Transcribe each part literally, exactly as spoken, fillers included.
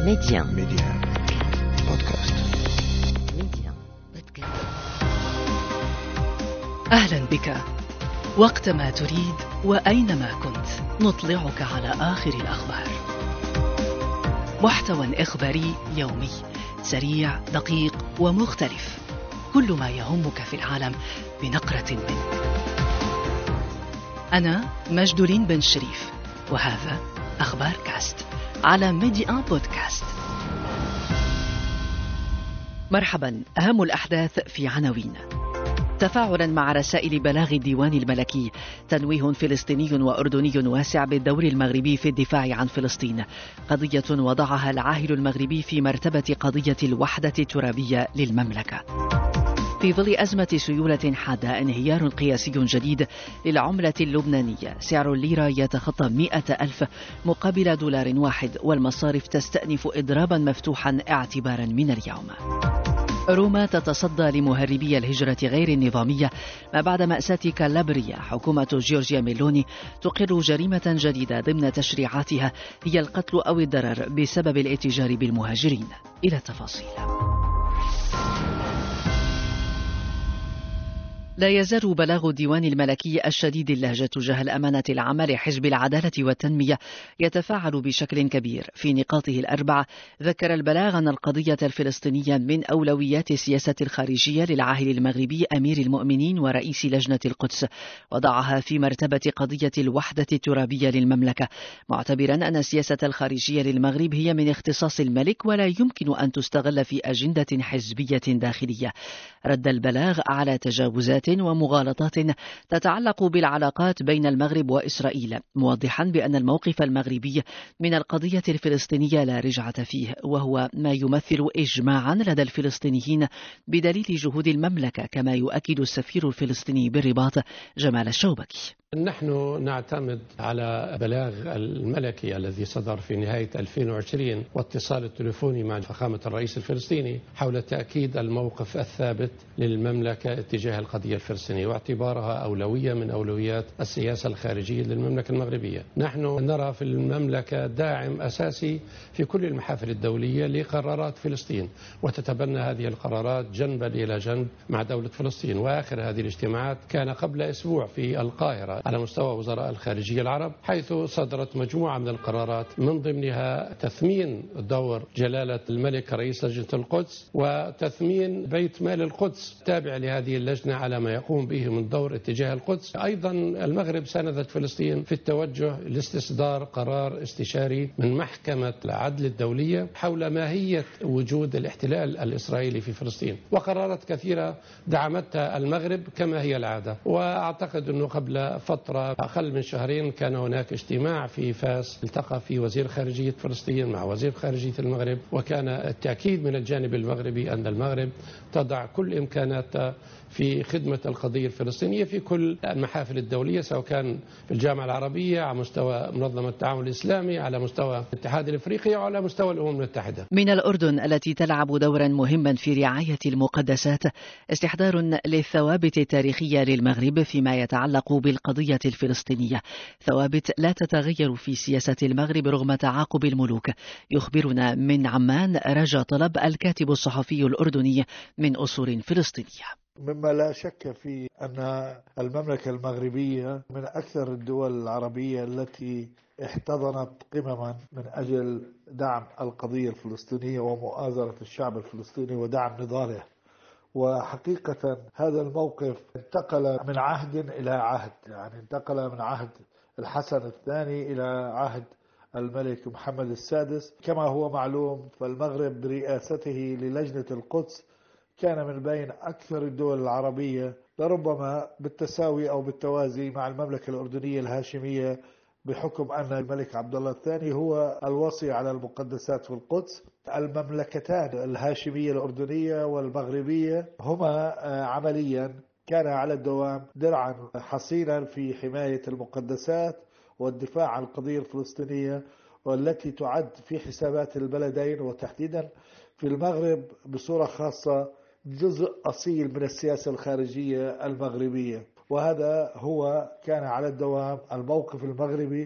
Média. Média. Podcast. Média. Podcast. أهلا بك. وقتما تريد وأينما كنت نطلعك على آخر الأخبار. محتوى إخباري يومي سريع دقيق ومختلف، كل ما يهمك في العالم بنقرة منه. أنا مجدولين بن شريف، وهذا أخبار كاست على ميديا بودكاست. مرحبا. أهم الأحداث في عناوين. تفاعلا مع رسائل بلاغ الديوان الملكي، تنويه فلسطيني وأردني واسع بالدور المغربي في الدفاع عن فلسطين، قضية وضعها العاهل المغربي في مرتبة قضية الوحدة الترابية للمملكة. في ظل أزمة سيولة حادة، انهيار قياسي جديد للعملة اللبنانية، سعر الليرة يتخطى مئة ألف مقابل دولار واحد، والمصارف تستأنف إضرابا مفتوحا اعتبارا من اليوم. روما تتصدى لمهربي الهجرة غير النظامية ما بعد مأساة كالابريا. حكومة جورجيا ميلوني تقر جريمة جديدة ضمن تشريعاتها، هي القتل أو الضرر بسبب الاتجار بالمهاجرين. إلى التفاصيل. لا يزال بلاغ الديوان الملكي الشديد اللهجة تجاه الأمانة العامة لحزب العدالة والتنمية يتفاعل بشكل كبير. في نقاطه الأربعة ذكر البلاغ أن القضية الفلسطينية من أولويات السياسة الخارجية للعاهل المغربي أمير المؤمنين ورئيس لجنة القدس، وضعها في مرتبة قضية الوحدة الترابية للمملكة، معتبرا أن السياسة الخارجية للمغرب هي من اختصاص الملك ولا يمكن أن تستغل في أجندة حزبية داخلية. رد البلاغ على تجاوزات ومغالطات تتعلق بالعلاقات بين المغرب وإسرائيل، موضحا بأن الموقف المغربي من القضية الفلسطينية لا رجعة فيه، وهو ما يمثل إجماعا لدى الفلسطينيين بدليل جهود المملكة، كما يؤكد السفير الفلسطيني بالرباط جمال الشوبكي. نحن نعتمد على بلاغ الملكي الذي صدر في نهاية ألفين وعشرين واتصال التليفوني مع فخامة الرئيس الفلسطيني حول تأكيد الموقف الثابت للمملكة اتجاه القضية الفلسطينية واعتبارها أولوية من أولويات السياسة الخارجية للمملكة المغربية. نحن نرى في المملكة داعم أساسي في كل المحافل الدولية لقرارات فلسطين، وتتبنى هذه القرارات جنبا إلى جنب مع دولة فلسطين. وآخر هذه الاجتماعات كان قبل أسبوع في القاهرة على مستوى وزراء الخارجية العرب، حيث صدرت مجموعة من القرارات من ضمنها تثمين دور جلالة الملك رئيس لجنة القدس، وتثمين بيت مال القدس تابع لهذه اللجنة على ما يقوم به من دور اتجاه القدس. أيضا المغرب ساندت فلسطين في التوجه لاستصدار قرار استشاري من محكمة العدل الدولية حول ماهية وجود الاحتلال الإسرائيلي في فلسطين، وقرارات كثيرة دعمتها المغرب كما هي العادة. وأعتقد أنه قبل فترة أقل من شهرين كان هناك اجتماع في فاس التقى فيه وزير خارجية فلسطين مع وزير خارجية المغرب، وكان التأكيد من الجانب المغربي أن المغرب تضع كل إمكاناتها في خدمة القضية الفلسطينية في كل المحافل الدولية، سواء كان في الجامعة العربية، على مستوى منظمة التعاون الإسلامي، على مستوى الاتحاد الأفريقي، وعلى مستوى الأمم المتحدة. من الأردن التي تلعب دورا مهما في رعاية المقدسات، استحضار للثوابت التاريخية للمغرب فيما يتعلق بالقضية الفلسطينية، ثوابت لا تتغير في سياسة المغرب رغم تعاقب الملوك. يخبرنا من عمان رجا طلب، الكاتب الصحفي الأردني من أصول فلسطينية. مما لا شك في أن المملكة المغربية من أكثر الدول العربية التي احتضنت قمما من أجل دعم القضية الفلسطينية ومؤازرة الشعب الفلسطيني ودعم نضاله. وحقيقة هذا الموقف انتقل من عهد إلى عهد، يعني انتقل من عهد الحسن الثاني إلى عهد الملك محمد السادس. كما هو معلوم فالمغرب برئاسته للجنة القدس كان من بين أكثر الدول العربية، لربما بالتساوي أو بالتوازي مع المملكة الأردنية الهاشمية، بحكم أن الملك عبد الله الثاني هو الوصي على المقدسات في القدس. المملكتان الهاشمية الأردنية والمغربية هما عمليا كان على الدوام درعا حصينا في حماية المقدسات والدفاع عن القضية الفلسطينية، والتي تعد في حسابات البلدين وتحديدا في المغرب بصورة خاصة جزء أصيل من السياسة الخارجية المغربية. وهذا هو كان على الدوام الموقف المغربي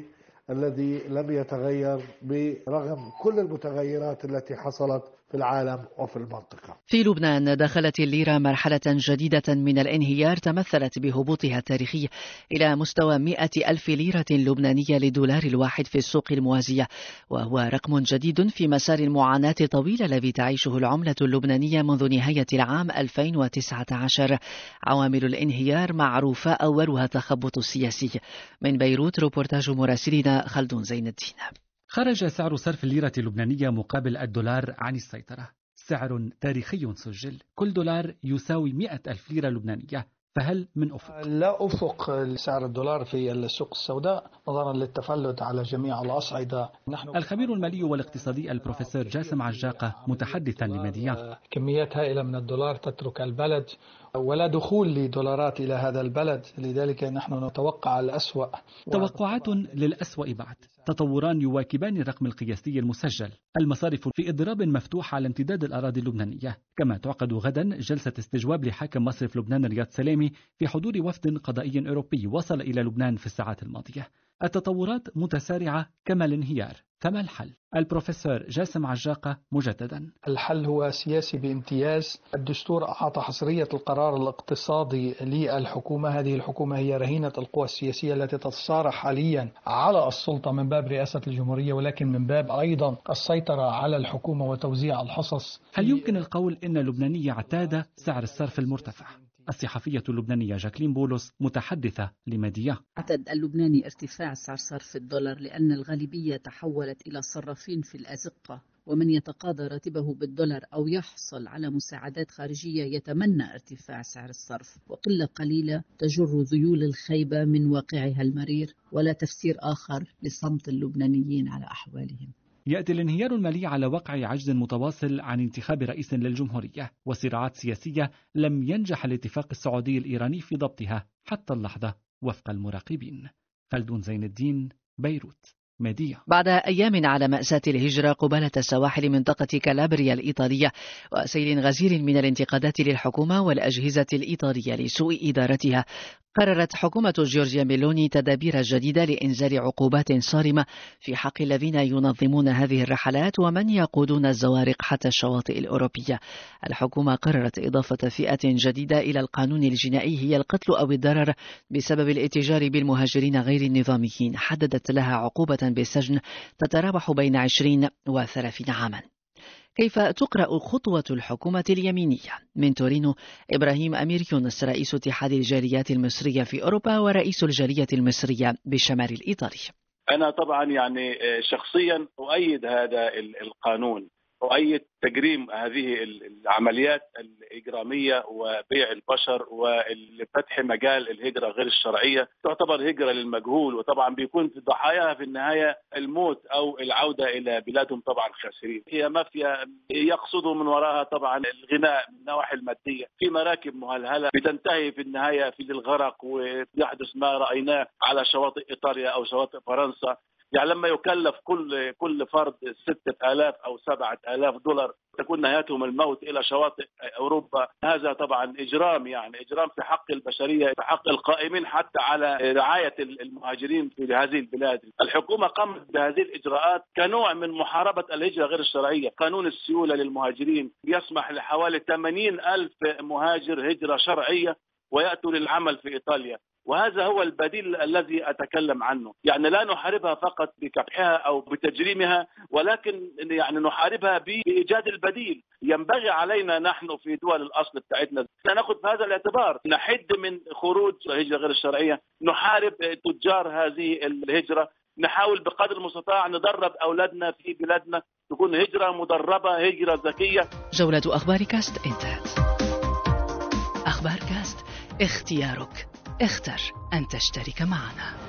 الذي لم يتغير برغم كل المتغيرات التي حصلت في العالم وفي المنطقة. في لبنان دخلت الليرة مرحلة جديدة من الانهيار تمثلت بهبوطها التاريخي إلى مستوى مئة ألف ليرة لبنانية للدولار الواحد في السوق الموازية، وهو رقم جديد في مسار المعاناة الطويلة الذي تعيشه العملة اللبنانية منذ نهاية العام ألفين وتسعة عشر. عوامل الانهيار معروفة، أولها التخبط السياسي. من بيروت روبورتاج مراسلنا خلدون زين الدين. خرج سعر صرف الليرة اللبنانية مقابل الدولار عن السيطرة، سعر تاريخي سجل، كل دولار يساوي مئة ألف ليرة لبنانية، فهل من أفق؟ لا أفق لسعر الدولار في السوق السوداء نظرا للتفلت على جميع الأصعدة. نحن الخبير المالي والاقتصادي البروفيسور جاسم عجاقة متحدثا لميديا: كميات هائلة من الدولار تترك البلد ولا دخول لدولارات إلى هذا البلد، لذلك نحن نتوقع الأسوأ. توقعات للأسوأ بعد، تطوران يواكبان الرقم القياسي المسجل. المصارف في إضراب مفتوح على امتداد الأراضي اللبنانية، كما تعقد غدا جلسة استجواب لحاكم مصرف لبنان رياض سلامي في حضور وفد قضائي أوروبي وصل إلى لبنان في الساعات الماضية. التطورات متسارعة كما الانهيار، فما الحل؟ البروفيسور جاسم عجاقة مجددا: الحل هو سياسي بامتياز. الدستور أعطى حصرية القرار الاقتصادي للحكومة، هذه الحكومة هي رهينة القوى السياسية التي تتصارع حاليا على السلطة من باب رئاسة الجمهورية، ولكن من باب أيضا السيطرة على الحكومة وتوزيع الحصص. هل يمكن القول إن اللبناني اعتاد سعر الصرف المرتفع؟ الصحفية اللبنانية جاكلين بولس متحدثة لميديا: اعتاد اللبناني ارتفاع سعر صرف الدولار لأن الغالبية تحولت إلى صرافين في الأزقة، ومن يتقاضى راتبه بالدولار أو يحصل على مساعدات خارجية يتمنى ارتفاع سعر الصرف، وقلة قليلة تجر ذيول الخيبة من واقعها المرير، ولا تفسير آخر لصمت اللبنانيين على أحوالهم. يأتي الانهيار المالي على وقع عجز متواصل عن انتخاب رئيس للجمهورية وصراعات سياسية لم ينجح الاتفاق السعودي الإيراني في ضبطها حتى اللحظة وفق المراقبين. خلدون زين الدين، بيروت، ميديا. بعد أيام على مأساة الهجرة قبالة سواحل منطقة كالابريا الإيطالية وسيل غزير من الانتقادات للحكومة والأجهزة الإيطالية لسوء إدارتها، قررت حكومة جورجيا ميلوني تدابير جديدة لإنزال عقوبات صارمة في حق الذين ينظمون هذه الرحلات ومن يقودون الزوارق حتى الشواطئ الأوروبية. الحكومة قررت إضافة فئة جديدة إلى القانون الجنائي، هي القتل أو الضرر بسبب الاتجار بالمهاجرين غير النظاميين، حددت لها عقوبة بالسجن تتراوح بين عشرين وثلاثين عاما. كيف تقرأ خطوة الحكومة اليمينية؟ من تورينو إبراهيم أمير يونس، رئيس اتحاد الجاليات المصرية في أوروبا ورئيس الجالية المصرية بالشمال الإيطالي. أنا طبعا يعني شخصيا أؤيد هذا القانون، أؤيد تجريم هذه العمليات الإجرامية وبيع البشر وفتح مجال الهجرة غير الشرعية، تعتبر هجرة للمجهول، وطبعا بيكون في ضحاياها في النهاية الموت أو العودة إلى بلادهم طبعا خاسرين. هي مافيا يقصدوا من وراها طبعا الغناء من النواحي المادية، في مراكب مهلهلة بتنتهي في النهاية في الغرق، ويحدث ما رأيناه على شواطئ إيطاليا أو شواطئ فرنسا. يعني لما يكلف كل كل فرد ستة آلاف أو سبعة آلاف دولار تكون نهايتهم الموت إلى شواطئ أوروبا، هذا طبعا إجرام، يعني إجرام في حق البشرية، في حق القائمين حتى على رعاية المهاجرين في هذه البلاد. الحكومة قامت بهذه الإجراءات كنوع من محاربة الهجرة غير الشرعية. قانون السيولة للمهاجرين يسمح لحوالي ثمانين ألف مهاجر هجرة شرعية ويأتوا للعمل في إيطاليا، وهذا هو البديل الذي أتكلم عنه. يعني لا نحاربها فقط بكبحها أو بتجريمها، ولكن يعني نحاربها بإيجاد البديل. ينبغي علينا نحن في دول الأصل بتاعتنا نأخذ بهذا الاعتبار، نحد من خروج الهجرة غير الشرعية، نحارب تجار هذه الهجرة، نحاول بقدر المستطاع ندرب أولادنا في بلادنا تكون هجرة مدربة، هجرة ذكية. جولة أخبار كاست انتهت. أخبار كاست، اختيارك، اختر أن تشترك معنا.